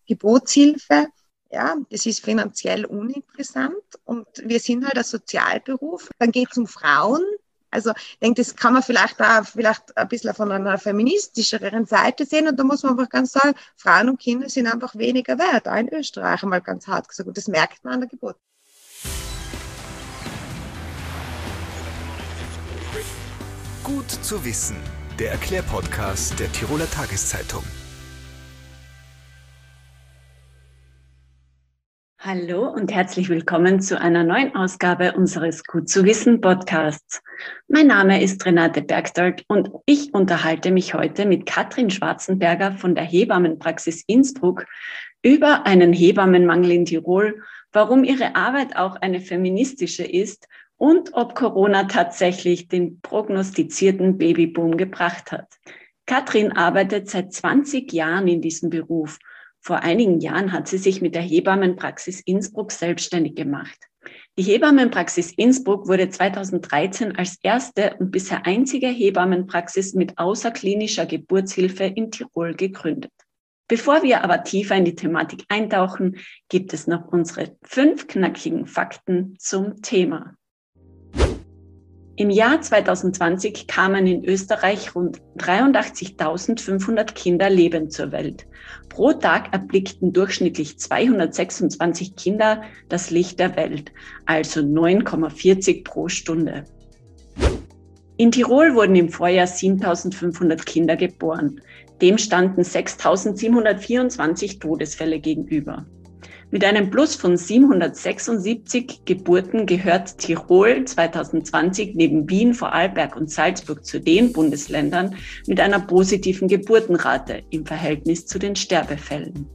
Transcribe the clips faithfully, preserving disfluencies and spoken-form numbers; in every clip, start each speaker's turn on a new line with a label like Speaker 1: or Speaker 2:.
Speaker 1: Geburtshilfe. Ja, das ist finanziell uninteressant und wir sind halt ein Sozialberuf. Dann geht es um Frauen. Also ich denke, das kann man vielleicht auch vielleicht ein bisschen von einer feministischeren Seite sehen und da muss man einfach ganz sagen, Frauen und Kinder sind einfach weniger wert, auch in Österreich einmal ganz hart gesagt und das merkt man an der Geburt.
Speaker 2: Gut zu wissen, der Erklärpodcast der Tiroler Tageszeitung.
Speaker 3: Hallo und herzlich willkommen zu einer neuen Ausgabe unseres Gut zu wissen Podcasts. Mein Name ist Renate Bergdorf und ich unterhalte mich heute mit Katrin Schwarzenberger von der Hebammenpraxis Innsbruck über einen Hebammenmangel in Tirol, warum ihre Arbeit auch eine feministische ist und ob Corona tatsächlich den prognostizierten Babyboom gebracht hat. Katrin arbeitet seit zwanzig Jahren in diesem Beruf. Vor einigen Jahren hat sie sich mit der Hebammenpraxis Innsbruck selbstständig gemacht. Die Hebammenpraxis Innsbruck wurde zweitausenddreizehn als erste und bisher einzige Hebammenpraxis mit außerklinischer Geburtshilfe in Tirol gegründet. Bevor wir aber tiefer in die Thematik eintauchen, gibt es noch unsere fünf knackigen Fakten zum Thema. Im Jahr zweitausendzwanzig kamen in Österreich rund dreiundachtzigtausendfünfhundert Kinder lebend zur Welt. Pro Tag erblickten durchschnittlich zweihundertsechsundzwanzig Kinder das Licht der Welt, also neun Komma vierzig pro Stunde. In Tirol wurden im Vorjahr siebentausendfünfhundert Kinder geboren. Dem standen sechstausendsiebenhundertvierundzwanzig Todesfälle gegenüber. Mit einem Plus von siebenhundertsechsundsiebzig Geburten gehört Tirol zweitausendzwanzig neben Wien, Vorarlberg und Salzburg zu den Bundesländern mit einer positiven Geburtenrate im Verhältnis zu den Sterbefällen.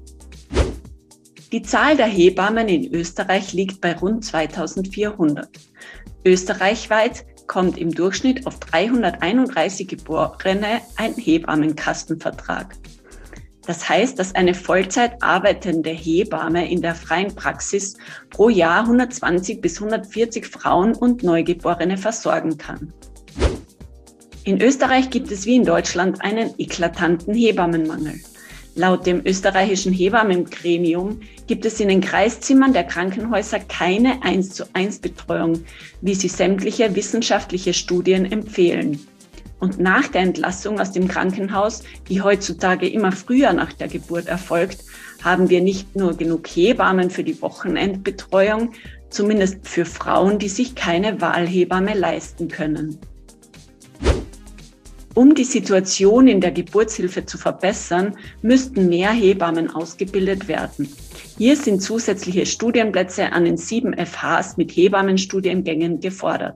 Speaker 3: Die Zahl der Hebammen in Österreich liegt bei rund zweitausendvierhundert. Österreichweit kommt im Durchschnitt auf dreihunderteinunddreißig Geborene ein Hebammenkastenvertrag. Das heißt, dass eine Vollzeit arbeitende Hebamme in der freien Praxis pro Jahr hundertzwanzig bis hundertvierzig Frauen und Neugeborene versorgen kann. In Österreich gibt es wie in Deutschland einen eklatanten Hebammenmangel. Laut dem österreichischen Hebammengremium gibt es in den Kreiszimmern der Krankenhäuser keine eins zu eins Betreuung, wie sie sämtliche wissenschaftliche Studien empfehlen. Und nach der Entlassung aus dem Krankenhaus, die heutzutage immer früher nach der Geburt erfolgt, haben wir nicht nur genug Hebammen für die Wochenendbetreuung, zumindest für Frauen, die sich keine Wahlhebamme leisten können. Um die Situation in der Geburtshilfe zu verbessern, müssten mehr Hebammen ausgebildet werden. Hier sind zusätzliche Studienplätze an den sieben F Hs mit Hebammenstudiengängen gefordert.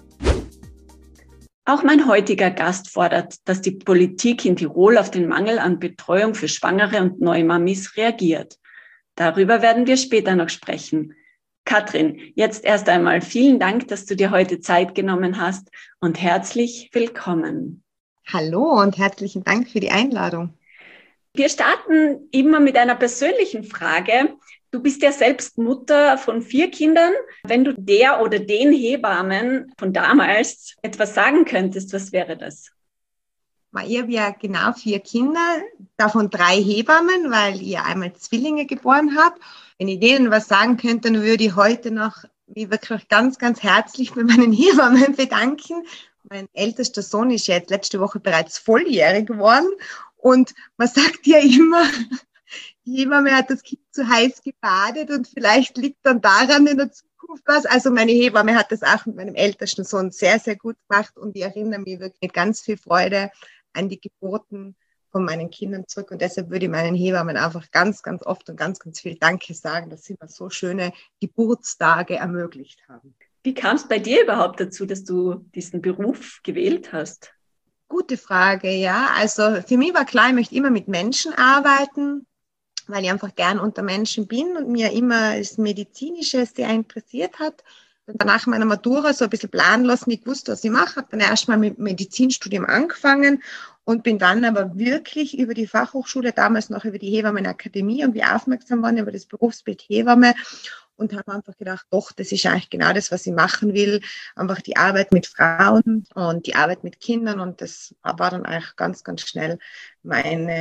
Speaker 3: Auch mein heutiger Gast fordert, dass die Politik in Tirol auf den Mangel an Betreuung für Schwangere und Neumamis reagiert. Darüber werden wir später noch sprechen. Katrin, jetzt erst einmal vielen Dank, dass du dir heute Zeit genommen hast und herzlich willkommen.
Speaker 1: Hallo und herzlichen Dank für die Einladung.
Speaker 3: Wir starten immer mit einer persönlichen Frage. Du bist ja selbst Mutter von vier Kindern. Wenn du der oder den Hebammen von damals etwas sagen könntest, was wäre das?
Speaker 1: Ich habe ja genau vier Kinder, davon drei Hebammen, weil ich einmal Zwillinge geboren habe. Wenn ich denen was sagen könnte, dann würde ich heute noch mich wirklich ganz, ganz herzlich bei meinen Hebammen bedanken. Mein ältester Sohn ist jetzt letzte Woche bereits volljährig geworden und man sagt ja immer, die Hebamme hat das Kind zu heiß gebadet und vielleicht liegt dann daran in der Zukunft was. Also meine Hebamme hat das auch mit meinem ältesten Sohn sehr, sehr gut gemacht und ich erinnere mich wirklich mit ganz viel Freude an die Geburten von meinen Kindern zurück und deshalb würde ich meinen Hebammen einfach ganz, ganz oft und ganz, ganz viel Danke sagen, dass sie mir so schöne Geburtstage ermöglicht haben.
Speaker 3: Wie kam es bei dir überhaupt dazu, dass du diesen Beruf gewählt hast?
Speaker 1: Gute Frage, ja. Also für mich war klar, ich möchte immer mit Menschen arbeiten, weil ich einfach gern unter Menschen bin und mir immer das Medizinische sehr interessiert hat. Und nach meiner Matura so ein bisschen planlos nicht gewusst, was ich mache. Habe dann erstmal mit dem Medizinstudium angefangen und bin dann aber wirklich über die Fachhochschule, damals noch über die Hebammenakademie, irgendwie aufmerksam worden über das Berufsbild Hebamme und habe einfach gedacht, doch, das ist eigentlich genau das, was ich machen will. Einfach die Arbeit mit Frauen und die Arbeit mit Kindern und das war dann eigentlich ganz, ganz schnell meine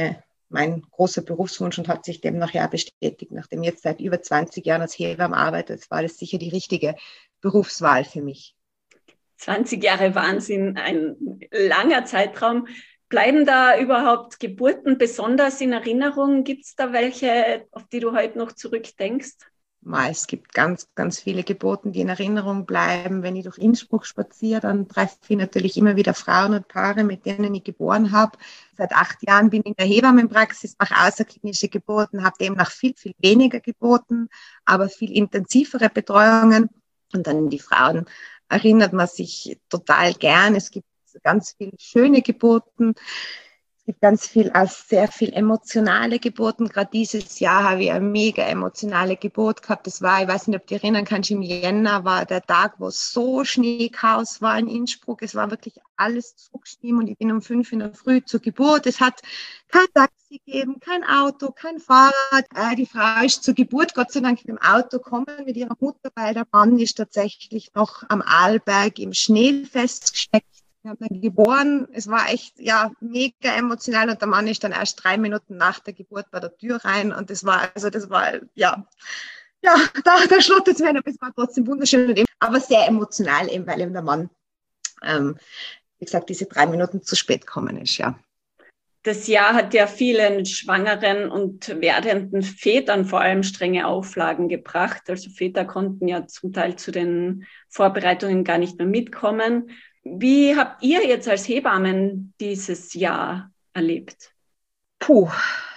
Speaker 1: mein großer Berufswunsch und hat sich dem nachher bestätigt, nachdem ich jetzt seit über zwanzig Jahren als Hebamme arbeite. Das war das sicher die richtige Berufswahl für mich.
Speaker 3: zwanzig Jahre Wahnsinn, ein langer Zeitraum. Bleiben da überhaupt Geburten besonders in Erinnerung? Gibt es da welche, auf die du heute noch zurückdenkst?
Speaker 1: Es gibt ganz, ganz viele Geburten, die in Erinnerung bleiben. Wenn ich durch Innsbruck spaziere, dann treffe ich natürlich immer wieder Frauen und Paare, mit denen ich geboren habe. Seit acht Jahren bin ich in der Hebammenpraxis, mache außerklinische Geburten, habe demnach viel, viel weniger Geburten, aber viel intensivere Betreuungen. Und dann die Frauen erinnert man sich total gern. Es gibt ganz viele schöne Geburten. Es gibt ganz viel, auch sehr viel emotionale Geburten. Gerade dieses Jahr habe ich eine mega emotionale Geburt gehabt. Das war, ich weiß nicht, ob du dich erinnern kannst, im Jänner war der Tag, wo so Schneechaos war in Innsbruck. Es war wirklich alles zugestimmt und ich bin um fünf in der Früh zur Geburt. Es hat kein Taxi gegeben, kein Auto, kein Fahrrad. Äh, die Frau ist zur Geburt Gott sei Dank mit dem Auto gekommen mit ihrer Mutter, weil der Mann ist tatsächlich noch am Arlberg im Schnee festgesteckt. Wir haben dann geboren, es war echt, ja, mega emotional und der Mann ist dann erst drei Minuten nach der Geburt bei der Tür rein und das war, also das war, ja, ja, da, da schlottert es mir, aber es war trotzdem wunderschön und eben, aber sehr emotional eben, weil eben der Mann, ähm, wie gesagt, diese drei Minuten zu spät gekommen ist, ja.
Speaker 3: Das Jahr hat ja vielen schwangeren und werdenden Vätern vor allem strenge Auflagen gebracht. Also Väter konnten ja zum Teil zu den Vorbereitungen gar nicht mehr mitkommen. Wie habt ihr jetzt als Hebammen dieses Jahr erlebt?
Speaker 1: Puh,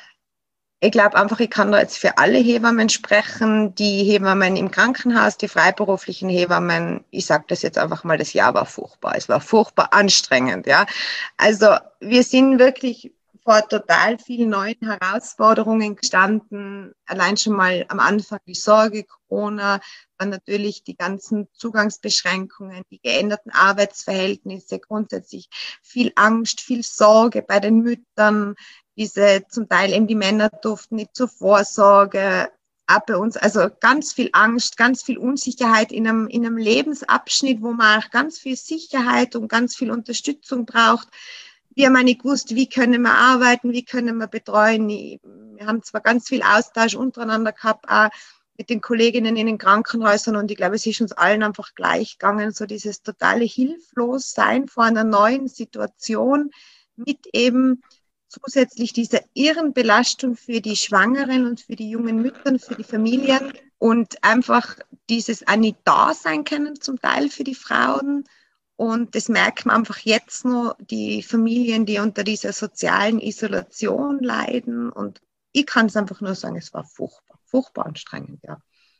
Speaker 1: ich glaube einfach, ich kann da jetzt für alle Hebammen sprechen, die Hebammen im Krankenhaus, die freiberuflichen Hebammen. Ich sage das jetzt einfach mal, das Jahr war furchtbar. Es war furchtbar anstrengend, ja. Also wir sind wirklich vor total vielen neuen Herausforderungen gestanden. Allein schon mal am Anfang die Sorge, Corona, dann natürlich die ganzen Zugangsbeschränkungen, die geänderten Arbeitsverhältnisse, grundsätzlich viel Angst, viel Sorge bei den Müttern, diese zum Teil eben die Männer durften nicht zur Vorsorge, auch bei uns, also ganz viel Angst, ganz viel Unsicherheit in einem, in einem Lebensabschnitt, wo man auch ganz viel Sicherheit und ganz viel Unterstützung braucht. Wir haben nicht gewusst, wie können wir arbeiten, wie können wir betreuen. Wir haben zwar ganz viel Austausch untereinander gehabt, auch mit den Kolleginnen in den Krankenhäusern und ich glaube, es ist uns allen einfach gleich gegangen, so dieses totale Hilflossein vor einer neuen Situation mit eben zusätzlich dieser irren Belastung für die Schwangeren und für die jungen Mütter, für die Familien und einfach dieses auch nicht da sein können zum Teil für die Frauen. Und das merkt man einfach jetzt noch, die Familien, die unter dieser sozialen Isolation leiden. Und ich kann es einfach nur sagen, es war furchtbar, furchtbar anstrengend, ja.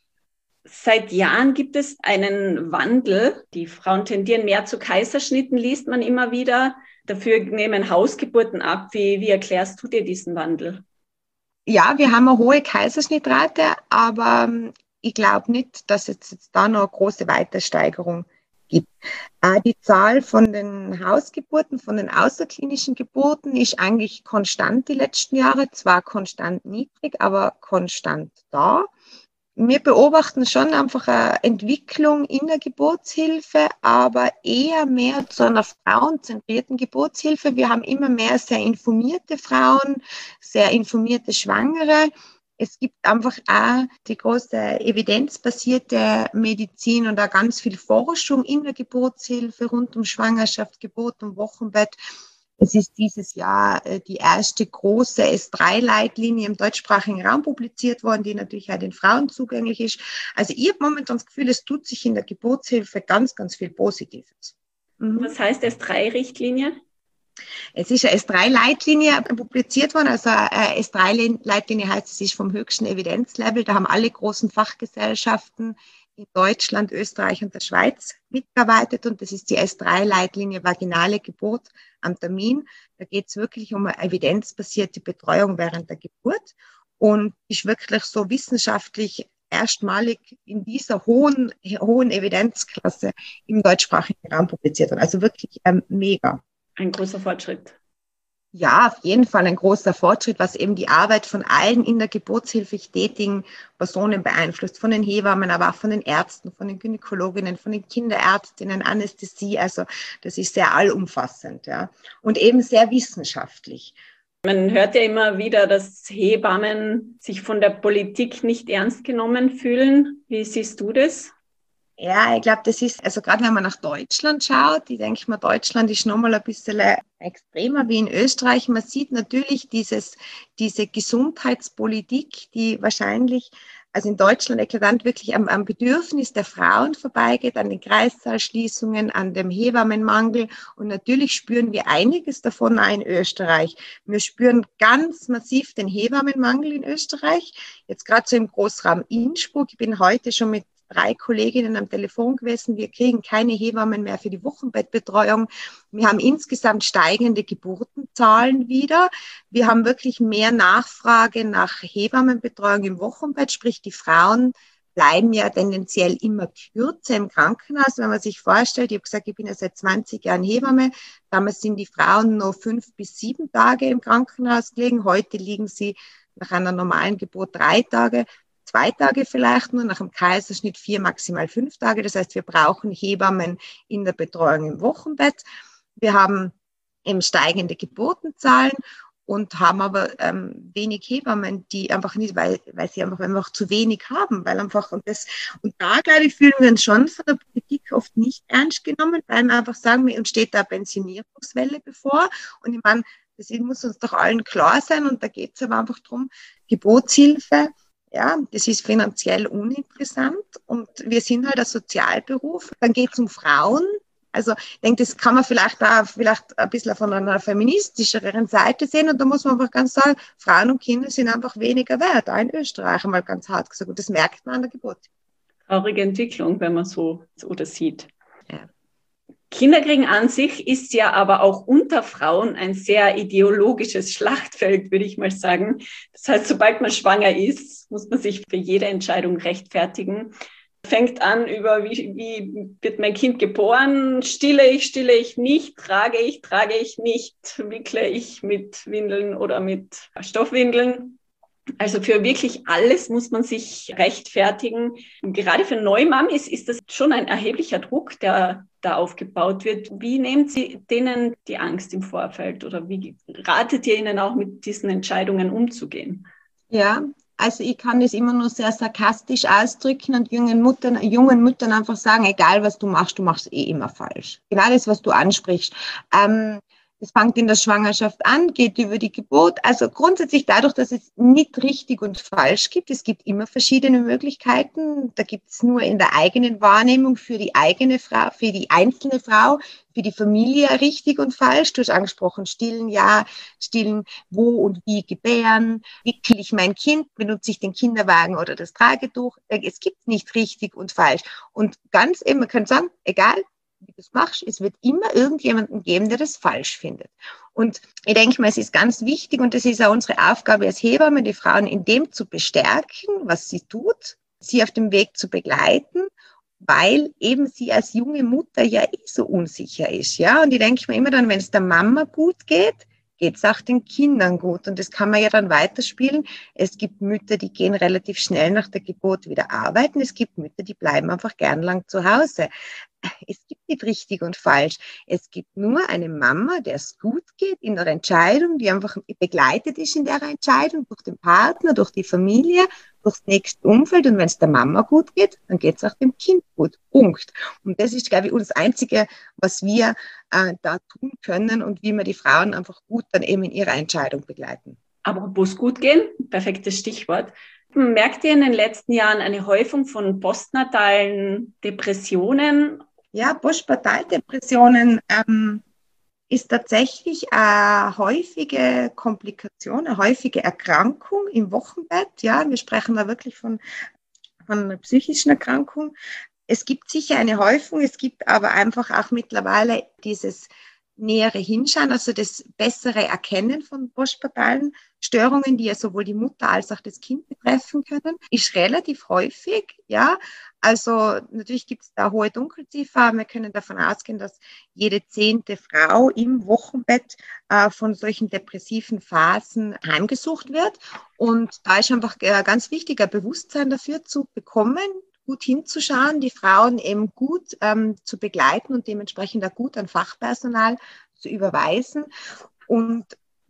Speaker 3: Seit Jahren gibt es einen Wandel. Die Frauen tendieren mehr zu Kaiserschnitten, liest man immer wieder. Dafür nehmen Hausgeburten ab. Wie, wie erklärst du dir diesen Wandel?
Speaker 1: Ja, wir haben eine hohe Kaiserschnittrate, aber ich glaube nicht, dass es jetzt da noch eine große Weitersteigerung gibt. Die Zahl von den Hausgeburten, von den außerklinischen Geburten ist eigentlich konstant die letzten Jahre, zwar konstant niedrig, aber konstant da. Wir beobachten schon einfach eine Entwicklung in der Geburtshilfe, aber eher mehr zu einer frauenzentrierten Geburtshilfe. Wir haben immer mehr sehr informierte Frauen, sehr informierte Schwangere. Es gibt einfach auch die große evidenzbasierte Medizin und auch ganz viel Forschung in der Geburtshilfe rund um Schwangerschaft, Geburt und Wochenbett. Es ist dieses Jahr die erste große S drei Leitlinie im deutschsprachigen Raum publiziert worden, die natürlich auch den Frauen zugänglich ist. Also ich habe momentan das Gefühl, es tut sich in der Geburtshilfe ganz, ganz viel Positives.
Speaker 3: Mhm. Was heißt S drei Richtlinie?
Speaker 1: Es ist eine S drei Leitlinie publiziert worden. Also eine S drei Leitlinie heißt, es ist vom höchsten Evidenzlevel. Da haben alle großen Fachgesellschaften in Deutschland, Österreich und der Schweiz mitgearbeitet. Und das ist die S drei Leitlinie vaginale Geburt am Termin. Da geht es wirklich um eine evidenzbasierte Betreuung während der Geburt und ist wirklich so wissenschaftlich erstmalig in dieser hohen, hohen Evidenzklasse im deutschsprachigen Raum publiziert worden. Also wirklich ähm, mega.
Speaker 3: Ein großer Fortschritt.
Speaker 1: Ja, auf jeden Fall ein großer Fortschritt, was eben die Arbeit von allen in der Geburtshilfe tätigen Personen beeinflusst, von den Hebammen, aber auch von den Ärzten, von den Gynäkologinnen, von den Kinderärztinnen, Anästhesie. Also das ist sehr allumfassend, ja, und eben sehr wissenschaftlich.
Speaker 3: Man hört ja immer wieder, dass Hebammen sich von der Politik nicht ernst genommen fühlen. Wie siehst du das?
Speaker 1: Ja, ich glaube, das ist, also gerade wenn man nach Deutschland schaut, ich denke mal, Deutschland ist nochmal ein bisschen extremer wie in Österreich. Man sieht natürlich dieses, diese Gesundheitspolitik, die wahrscheinlich, also in Deutschland eklatant wirklich am, am Bedürfnis der Frauen vorbeigeht, an den Kreissaalschließungen, an dem Hebammenmangel. Und natürlich spüren wir einiges davon auch in Österreich. Wir spüren ganz massiv den Hebammenmangel in Österreich. Jetzt gerade so im Großraum Innsbruck. Ich bin heute schon mit drei Kolleginnen am Telefon gewesen. Wir kriegen keine Hebammen mehr für die Wochenbettbetreuung. Wir haben insgesamt steigende Geburtenzahlen wieder. Wir haben wirklich mehr Nachfrage nach Hebammenbetreuung im Wochenbett, sprich die Frauen bleiben ja tendenziell immer kürzer im Krankenhaus. Wenn man sich vorstellt, ich habe gesagt, ich bin ja seit zwanzig Jahren Hebamme, damals sind die Frauen nur fünf bis sieben Tage im Krankenhaus gelegen. Heute liegen sie nach einer normalen Geburt drei Tage. Zwei Tage vielleicht nur, nach dem Kaiserschnitt vier, maximal fünf Tage. Das heißt, wir brauchen Hebammen in der Betreuung im Wochenbett. Wir haben eben steigende Geburtenzahlen und haben aber ähm, wenig Hebammen, die einfach nicht, weil, weil sie einfach, einfach zu wenig haben, weil einfach, und das, und da, glaube ich, fühlen wir uns schon von der Politik oft nicht ernst genommen, weil wir einfach sagen, uns steht da eine Pensionierungswelle bevor. Und ich meine, das muss uns doch allen klar sein, und da geht es aber einfach darum, Geburtshilfe. Ja, das ist finanziell uninteressant und wir sind halt ein Sozialberuf. Dann geht es um Frauen. Also ich denke, das kann man vielleicht auch vielleicht ein bisschen von einer feministischeren Seite sehen, und da muss man einfach ganz sagen, Frauen und Kinder sind einfach weniger wert, auch in Österreich einmal ganz hart gesagt, und das merkt man an der Geburt.
Speaker 3: Traurige Entwicklung, wenn man so, so das sieht.
Speaker 1: Ja.
Speaker 3: Kinderkriegen an sich ist ja aber auch unter Frauen ein sehr ideologisches Schlachtfeld, würde ich mal sagen. Das heißt, sobald man schwanger ist, muss man sich für jede Entscheidung rechtfertigen. Fängt an über, wie, wie wird mein Kind geboren, stille ich, stille ich nicht, trage ich, trage ich nicht, wickle ich mit Windeln oder mit Stoffwindeln. Also für wirklich alles muss man sich rechtfertigen. Und gerade für Neumam ist, ist das schon ein erheblicher Druck, der da aufgebaut wird. Wie nehmt Sie denen die Angst im Vorfeld, oder wie ratet ihr ihnen auch, mit diesen Entscheidungen umzugehen?
Speaker 1: Ja, also ich kann das immer nur sehr sarkastisch ausdrücken und jungen Müttern, jungen Müttern einfach sagen, egal was du machst, du machst eh immer falsch. Genau das, was du ansprichst. Ähm, Es fängt in der Schwangerschaft an, geht über die Geburt. Also grundsätzlich dadurch, dass es nicht richtig und falsch gibt. Es gibt immer verschiedene Möglichkeiten. Da gibt es nur in der eigenen Wahrnehmung für die eigene Frau, für die einzelne Frau, für die Familie richtig und falsch. Du hast angesprochen, stillen, ja, stillen, wo und wie gebären. Wickel ich mein Kind, benutze ich den Kinderwagen oder das Tragetuch. Es gibt nicht richtig und falsch. Und ganz eben, man kann sagen, egal, wie du es machst, es wird immer irgendjemanden geben, der das falsch findet. Und ich denke mal, es ist ganz wichtig, und das ist auch unsere Aufgabe als Hebamme, die Frauen in dem zu bestärken, was sie tut, sie auf dem Weg zu begleiten, weil eben sie als junge Mutter ja eh so unsicher ist. Ja? Und ich denke mir immer dann, wenn es der Mama gut geht, geht es auch den Kindern gut. Und das kann man ja dann weiterspielen. Es gibt Mütter, die gehen relativ schnell nach der Geburt wieder arbeiten. Es gibt Mütter, die bleiben einfach gern lang zu Hause. Es gibt nicht richtig und falsch. Es gibt nur eine Mama, der es gut geht in der Entscheidung, die einfach begleitet ist in der Entscheidung durch den Partner, durch die Familie, durchs nächste Umfeld. Und wenn es der Mama gut geht, dann geht es auch dem Kind gut. Punkt. Und das ist, glaube ich, das Einzige, was wir äh, da tun können und wie wir die Frauen einfach gut dann eben in ihrer Entscheidung begleiten.
Speaker 3: Apropos gut gehen, perfektes Stichwort. Merkt ihr in den letzten Jahren eine Häufung von postnatalen Depressionen?
Speaker 1: Ja, Postpartaldepressionen ähm, ist tatsächlich eine häufige Komplikation, eine häufige Erkrankung im Wochenbett. Ja, wir sprechen da wirklich von, von einer psychischen Erkrankung. Es gibt sicher eine Häufung, es gibt aber einfach auch mittlerweile dieses nähere Hinschauen, also das bessere Erkennen von postpartalen Störungen, die ja sowohl die Mutter als auch das Kind betreffen können, ist relativ häufig, ja. Also natürlich gibt es da hohe Dunkelziffer. Wir können davon ausgehen, dass jede zehnte Frau im Wochenbett äh, von solchen depressiven Phasen heimgesucht wird. Und da ist einfach äh, ganz wichtig, ein Bewusstsein dafür zu bekommen, gut hinzuschauen, die Frauen eben gut ähm, zu begleiten und dementsprechend auch gut an Fachpersonal zu überweisen. Und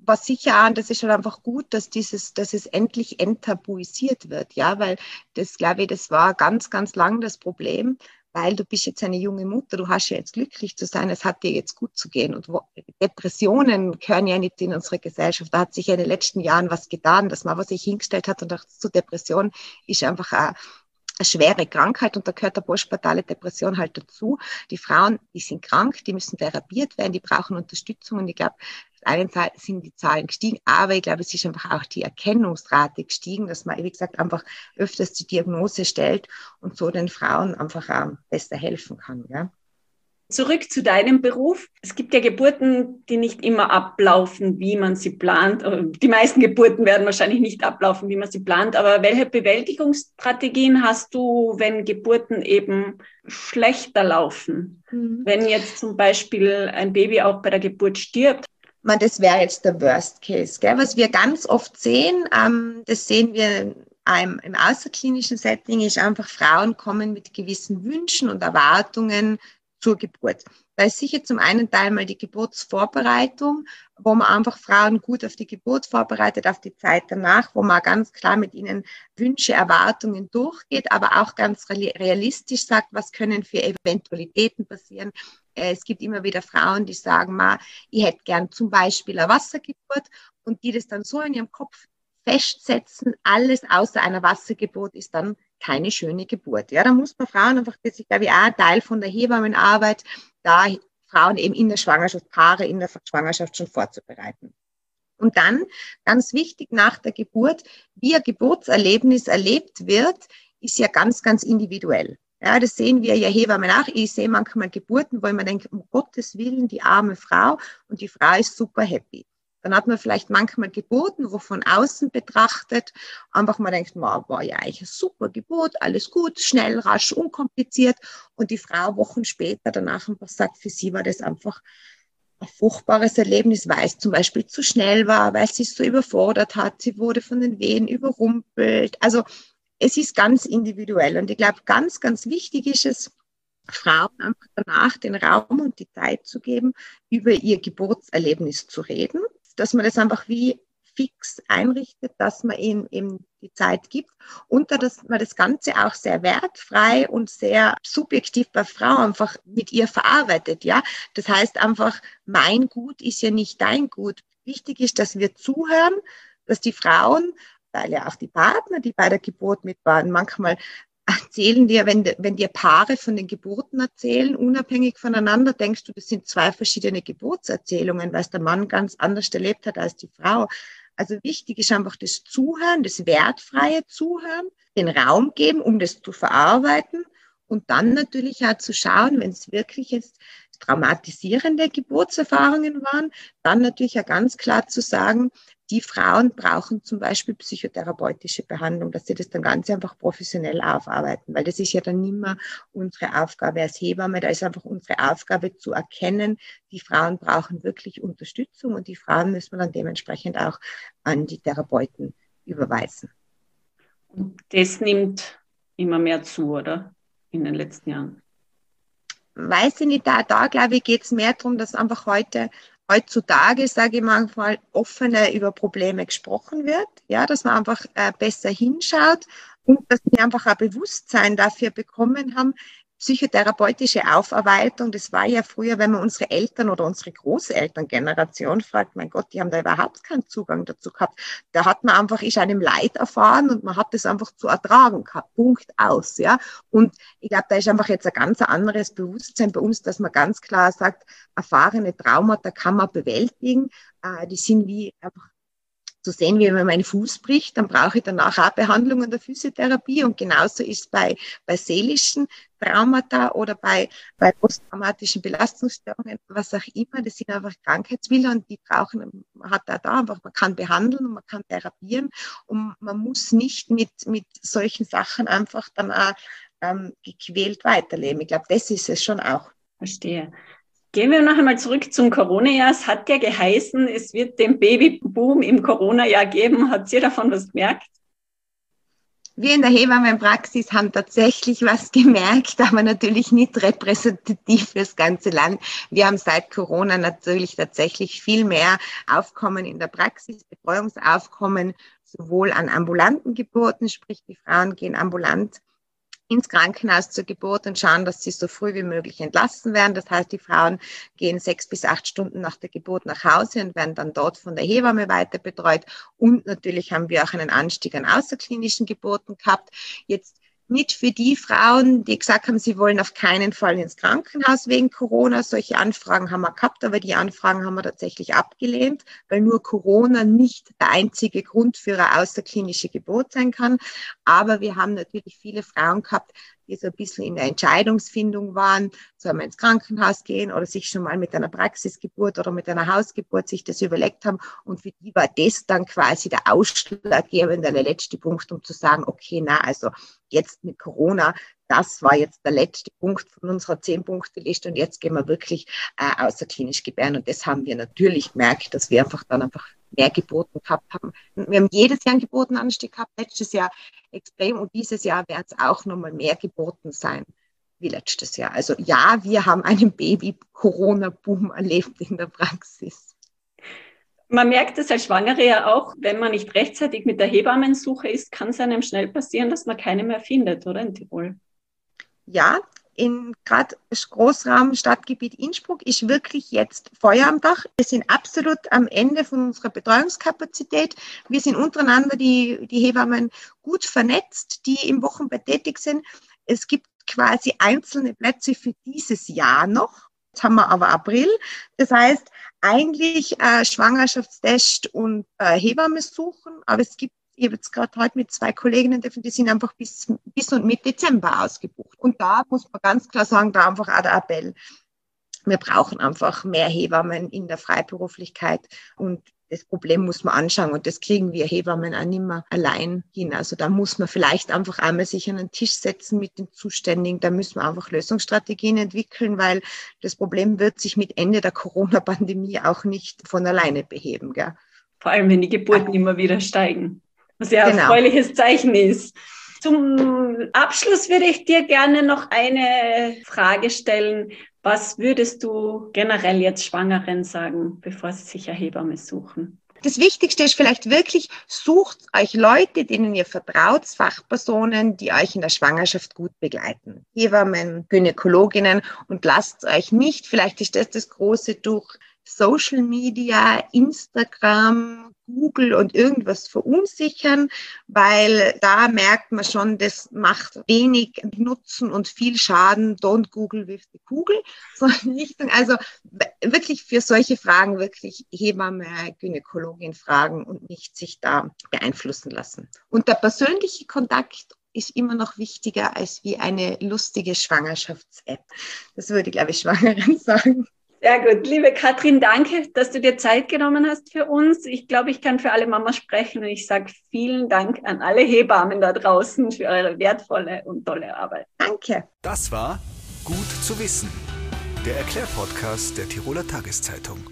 Speaker 1: was sicher an, das ist halt einfach gut, dass dieses, dass es endlich enttabuisiert wird, ja, weil das, glaube ich, das war ganz, ganz lang das Problem, weil du bist jetzt eine junge Mutter, du hast ja jetzt glücklich zu sein, es hat dir jetzt gut zu gehen und wo, Depressionen gehören ja nicht in unsere Gesellschaft, da hat sich ja in den letzten Jahren was getan, dass man was sich hingestellt hat und dachte, zu Depression ist einfach eine, eine schwere Krankheit und da gehört der postpartale Depression halt dazu. Die Frauen, die sind krank, die müssen therapiert werden, die brauchen Unterstützung und ich glaube, auf der einen Seite sind die Zahlen gestiegen, aber ich glaube, es ist einfach auch die Erkennungsrate gestiegen, dass man, wie gesagt, einfach öfters die Diagnose stellt und so den Frauen einfach auch besser helfen kann. Ja.
Speaker 3: Zurück zu deinem Beruf. Es gibt ja Geburten, die nicht immer ablaufen, wie man sie plant. Die meisten Geburten werden wahrscheinlich nicht ablaufen, wie man sie plant. Aber welche Bewältigungsstrategien hast du, wenn Geburten eben schlechter laufen? Mhm. Wenn jetzt zum Beispiel ein Baby auch bei der Geburt stirbt?
Speaker 1: Man, das wäre jetzt der Worst Case. Gell? Was wir ganz oft sehen, ähm, das sehen wir im, im außerklinischen Setting, ist einfach, Frauen kommen mit gewissen Wünschen und Erwartungen zur Geburt. Da ist sicher zum einen Teil mal die Geburtsvorbereitung, wo man einfach Frauen gut auf die Geburt vorbereitet, auf die Zeit danach, wo man ganz klar mit ihnen Wünsche, Erwartungen durchgeht, aber auch ganz realistisch sagt, was können für Eventualitäten passieren. Es gibt immer wieder Frauen, die sagen, ma, ich hätte gern zum Beispiel eine Wassergeburt und die das dann so in ihrem Kopf festsetzen, alles außer einer Wassergeburt ist dann keine schöne Geburt. Ja, da muss man Frauen einfach, das ist, glaube ich, auch ein Teil von der Hebammenarbeit, da Frauen eben in der Schwangerschaft, Paare in der Schwangerschaft schon vorzubereiten. Und dann, ganz wichtig, nach der Geburt, wie ein Geburtserlebnis erlebt wird, ist ja ganz, ganz individuell. Ja, das sehen wir ja Hebammen auch. Ich sehe manchmal Geburten, wo ich mir denke, um Gottes Willen, die arme Frau, und die Frau ist super happy. Dann hat man vielleicht manchmal Geburten, wo von außen betrachtet einfach man denkt, man war ja eigentlich eine super Geburt, alles gut, schnell, rasch, unkompliziert. Und die Frau Wochen später danach einfach sagt, für sie war das einfach ein furchtbares Erlebnis, weil es zum Beispiel zu schnell war, weil sie es so überfordert hat, sie wurde von den Wehen überrumpelt. Also es ist ganz individuell. Und ich glaube, ganz, ganz wichtig ist es, Frauen einfach danach den Raum und die Zeit zu geben, über ihr Geburtserlebnis zu reden, dass man das einfach wie fix einrichtet, dass man ihnen eben die Zeit gibt und dass man das Ganze auch sehr wertfrei und sehr subjektiv bei Frau einfach mit ihr verarbeitet. Ja, das heißt einfach, mein Gut ist ja nicht dein Gut. Wichtig ist, dass wir zuhören, dass die Frauen, weil ja auch die Partner, die bei der Geburt mit waren, manchmal erzählen dir, wenn, wenn dir Paare von den Geburten erzählen, unabhängig voneinander, denkst du, das sind zwei verschiedene Geburtserzählungen, weil es der Mann ganz anders erlebt hat als die Frau. Also wichtig ist einfach das Zuhören, das wertfreie Zuhören, den Raum geben, um das zu verarbeiten und dann natürlich auch zu schauen, wenn es wirklich jetzt traumatisierende Geburtserfahrungen waren, dann natürlich auch ganz klar zu sagen, die Frauen brauchen zum Beispiel psychotherapeutische Behandlung, dass sie das dann ganz einfach professionell aufarbeiten, weil das ist ja dann nicht mehr unsere Aufgabe als Hebamme, da ist einfach unsere Aufgabe zu erkennen, die Frauen brauchen wirklich Unterstützung und die Frauen müssen wir dann dementsprechend auch an die Therapeuten überweisen.
Speaker 3: Und das nimmt immer mehr zu, oder? In den letzten Jahren.
Speaker 1: Weiß ich nicht, da, da glaube ich, geht es mehr darum, dass einfach heute heutzutage, sage ich manchmal, offener über Probleme gesprochen wird, ja, dass man einfach äh, besser hinschaut und dass wir einfach ein Bewusstsein dafür bekommen haben, psychotherapeutische Aufarbeitung, das war ja früher, wenn man unsere Eltern oder unsere Großelterngeneration fragt, mein Gott, die haben da überhaupt keinen Zugang dazu gehabt. Da hat man einfach, ist einem Leid erfahren und man hat das einfach zu ertragen gehabt. Punkt aus, ja. Und ich glaube, da ist einfach jetzt ein ganz anderes Bewusstsein bei uns, dass man ganz klar sagt, erfahrene Traumata kann man bewältigen. Äh, die sind wie einfach zu sehen, wie wenn mein Fuß bricht, dann brauche ich danach auch Behandlung und der Physiotherapie. Und genauso ist es bei, bei seelischen Traumata oder bei, bei posttraumatischen Belastungsstörungen, was auch immer. Das sind einfach Krankheitsbilder und die brauchen, man hat da, da einfach, man kann behandeln und man kann therapieren und man muss nicht mit, mit solchen Sachen einfach dann auch ähm, gequält weiterleben. Ich glaube, das ist es schon auch.
Speaker 3: Verstehe. Gehen wir noch einmal zurück zum Corona-Jahr. Es hat ja geheißen, es wird den Babyboom im Corona-Jahr geben. Habt ihr davon was gemerkt?
Speaker 1: Wir in der Hebammenpraxis haben tatsächlich was gemerkt, aber natürlich nicht repräsentativ für das ganze Land. Wir haben seit Corona natürlich tatsächlich viel mehr Aufkommen in der Praxis, Betreuungsaufkommen, sowohl an ambulanten Geburten, sprich die Frauen gehen ambulant ins Krankenhaus zur Geburt und schauen, dass sie so früh wie möglich entlassen werden. Das heißt, die Frauen gehen sechs bis acht Stunden nach der Geburt nach Hause und werden dann dort von der Hebamme weiter betreut. Und natürlich haben wir auch einen Anstieg an außerklinischen Geburten gehabt. Jetzt nicht für die Frauen, die gesagt haben, sie wollen auf keinen Fall ins Krankenhaus wegen Corona. Solche Anfragen haben wir gehabt, aber die Anfragen haben wir tatsächlich abgelehnt, weil nur Corona nicht der einzige Grund für eine außerklinische Geburt sein kann. Aber wir haben natürlich viele Frauen gehabt, die so ein bisschen in der Entscheidungsfindung waren, soll man ins Krankenhaus gehen oder sich schon mal mit einer Praxisgeburt oder mit einer Hausgeburt sich das überlegt haben. Und für die war das dann quasi der ausschlaggebende, der letzte Punkt, um zu sagen, okay, na, also jetzt mit Corona, das war jetzt der letzte Punkt von unserer zehn-Punkte-Liste und jetzt gehen wir wirklich äh, außerklinisch gebären. Und das haben wir natürlich gemerkt, dass wir einfach dann einfach mehr Geburten gehabt haben. Wir haben jedes Jahr einen Geburtenanstieg gehabt, letztes Jahr extrem und dieses Jahr werden es auch nochmal mehr Geburten sein wie letztes Jahr. Also ja, wir haben einen Baby-Corona-Boom erlebt in der Praxis.
Speaker 3: Man merkt es als Schwangere ja auch, wenn man nicht rechtzeitig mit der Hebammensuche ist, kann es einem schnell passieren, dass man keine mehr findet, oder in Tirol?
Speaker 1: Ja, in gerade das Großraum Stadtgebiet Innsbruck ist wirklich jetzt Feuer am Dach. Wir sind absolut am Ende von unserer Betreuungskapazität. Wir sind untereinander, die, die Hebammen, gut vernetzt, die im Wochenbett tätig sind. Es gibt quasi einzelne Plätze für dieses Jahr noch. Jetzt haben wir aber April. Das heißt, eigentlich äh, Schwangerschaftstest und äh, Hebamme suchen, aber es gibt, ich habe jetzt gerade heute mit zwei Kolleginnen, die sind einfach bis, bis und mit Dezember ausgebucht. Und da muss man ganz klar sagen, da einfach auch der Appell. Wir brauchen einfach mehr Hebammen in der Freiberuflichkeit und das Problem muss man anschauen und das kriegen wir Hebammen auch nicht mehr allein hin. Also da muss man vielleicht einfach einmal sich an den Tisch setzen mit den Zuständigen. Da müssen wir einfach Lösungsstrategien entwickeln, weil das Problem wird sich mit Ende der Corona-Pandemie auch nicht von alleine beheben. Gell?
Speaker 3: Vor allem, wenn die Geburten ja. immer wieder steigen, was ja ein
Speaker 1: genau.
Speaker 3: erfreuliches Zeichen ist. Zum Abschluss würde ich dir gerne noch eine Frage stellen. Was würdest du generell jetzt Schwangeren sagen, bevor sie sich eine Hebamme suchen?
Speaker 1: Das Wichtigste ist vielleicht wirklich, sucht euch Leute, denen ihr vertraut, Fachpersonen, die euch in der Schwangerschaft gut begleiten. Hebammen, Gynäkologinnen und lasst euch nicht, vielleicht ist das das Große, durch Social Media, Instagram, Google und irgendwas verunsichern, weil da merkt man schon, das macht wenig Nutzen und viel Schaden. Don't Google with the Kugel. So in Richtung, also wirklich für solche Fragen wirklich Hebamme, Gynäkologin fragen und nicht sich da beeinflussen lassen. Und der persönliche Kontakt ist immer noch wichtiger als wie eine lustige Schwangerschafts-App. Das würde, glaube ich, Schwangeren sagen.
Speaker 3: Sehr gut. Liebe Katrin, danke, dass du dir Zeit genommen hast für uns. Ich glaube, ich kann für alle Mamas sprechen und ich sage vielen Dank an alle Hebammen da draußen für eure wertvolle und tolle Arbeit.
Speaker 1: Danke.
Speaker 2: Das war Gut zu wissen, der Erklärpodcast der Tiroler Tageszeitung.